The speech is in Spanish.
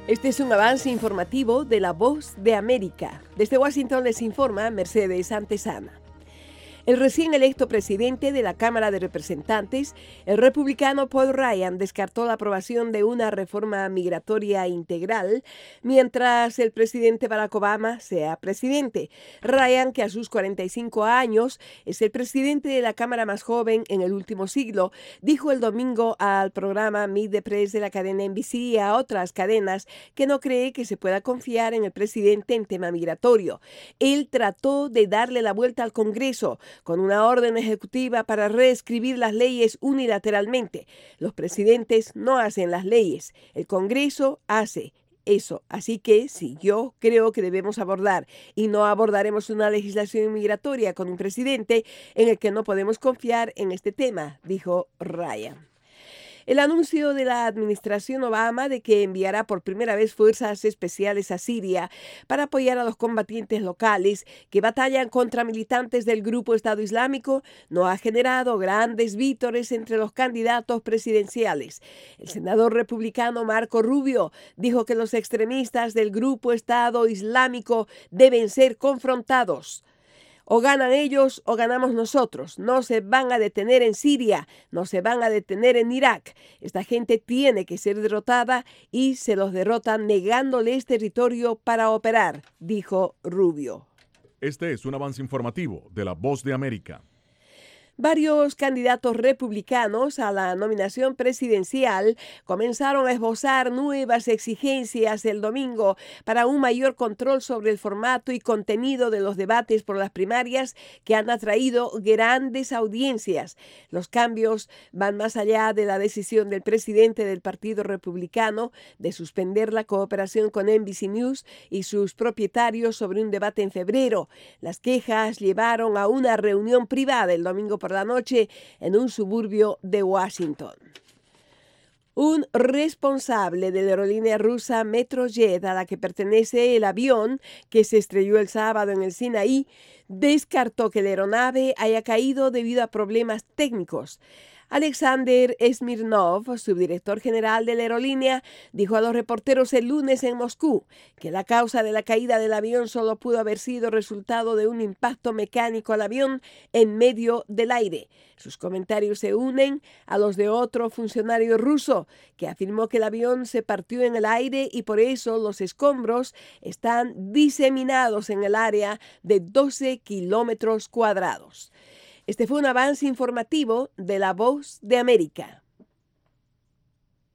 Este es un avance informativo de La Voz de América. Desde Washington les informa Mercedes Antezana. El recién electo presidente de la Cámara de Representantes, el republicano Paul Ryan, descartó la aprobación de una reforma migratoria integral mientras el presidente Barack Obama sea presidente. Ryan, que a sus 45 años es el presidente de la Cámara más joven en el último siglo, dijo el domingo al programa Meet the Press de la cadena NBC y a otras cadenas que no cree que se pueda confiar en el presidente en tema migratorio. Él trató de darle la vuelta al Congreso con una orden ejecutiva para reescribir las leyes unilateralmente. Los presidentes no hacen las leyes, el Congreso hace eso. Así que sí, yo creo que debemos abordar y no abordaremos una legislación migratoria con un presidente en el que no podemos confiar en este tema, dijo Ryan. El anuncio de la administración Obama de que enviará por primera vez fuerzas especiales a Siria para apoyar a los combatientes locales que batallan contra militantes del grupo Estado Islámico no ha generado grandes vítores entre los candidatos presidenciales. El senador republicano Marco Rubio dijo que los extremistas del grupo Estado Islámico deben ser confrontados. O ganan ellos o ganamos nosotros. No se van a detener en Siria, no se van a detener en Irak. Esta gente tiene que ser derrotada y se los derrotan negándoles territorio para operar, dijo Rubio. Este es un avance informativo de La Voz de América. Varios candidatos republicanos a la nominación presidencial comenzaron a esbozar nuevas exigencias el domingo para un mayor control sobre el formato y contenido de los debates por las primarias que han atraído grandes audiencias. Los cambios van más allá de la decisión del presidente del Partido Republicano de suspender la cooperación con NBC News y sus propietarios sobre un debate en febrero. Las quejas llevaron a una reunión privada el domingo por la noche en un suburbio de Washington. Un responsable de la aerolínea rusa Metrojet, a la que pertenece el avión que se estrelló el sábado en el Sinaí, descartó que la aeronave haya caído debido a problemas técnicos. Alexander Smirnov, subdirector general de la aerolínea, dijo a los reporteros el lunes en Moscú que la causa de la caída del avión solo pudo haber sido resultado de un impacto mecánico al avión en medio del aire. Sus comentarios se unen a los de otro funcionario ruso que afirmó que el avión se partió en el aire y por eso los escombros están diseminados en el área de 12 kilómetros cuadrados. Este fue un avance informativo de La Voz de América.